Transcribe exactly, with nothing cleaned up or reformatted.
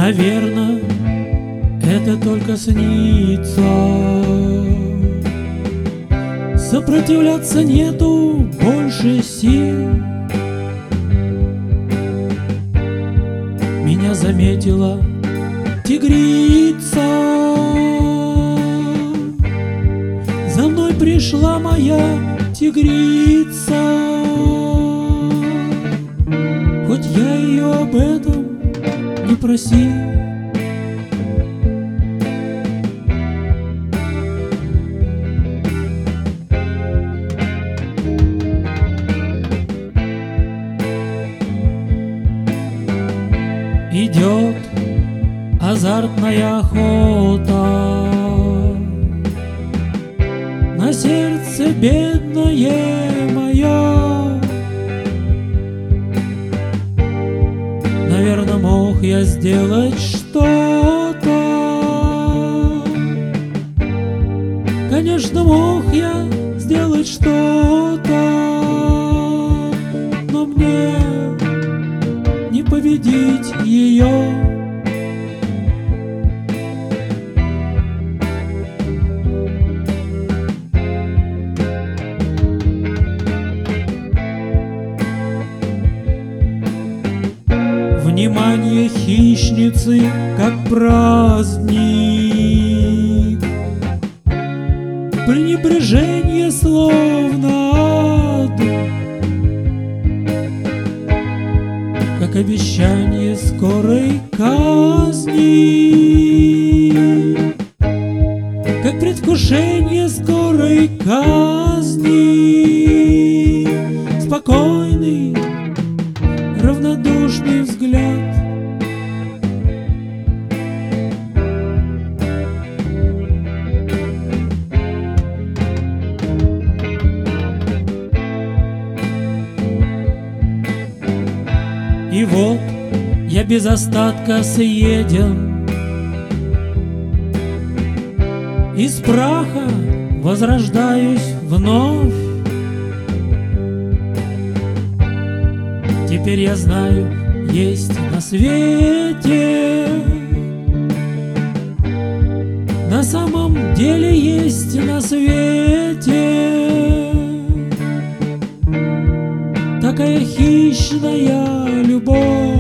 Наверно, это только снится. Сопротивляться нету больше сил. Меня заметила тигрица. За мной пришла моя тигрица. Хоть я ее об этом не просил. Идет азартная охота на сердце бедное мое. Наверно, мог я сделать что-то. Конечно, мог я сделать что-то, но мне не победить ее. Внимание хищницы, как праздник, пренебрежение словно ад, как обещание скорой казни, как предвкушение скорой казни. Спокойный, равнодушный взгляд. И вот я без остатка съеден, из праха возрождаюсь вновь. Теперь я знаю, есть на свете, на самом деле есть на свете такая хищная любовь.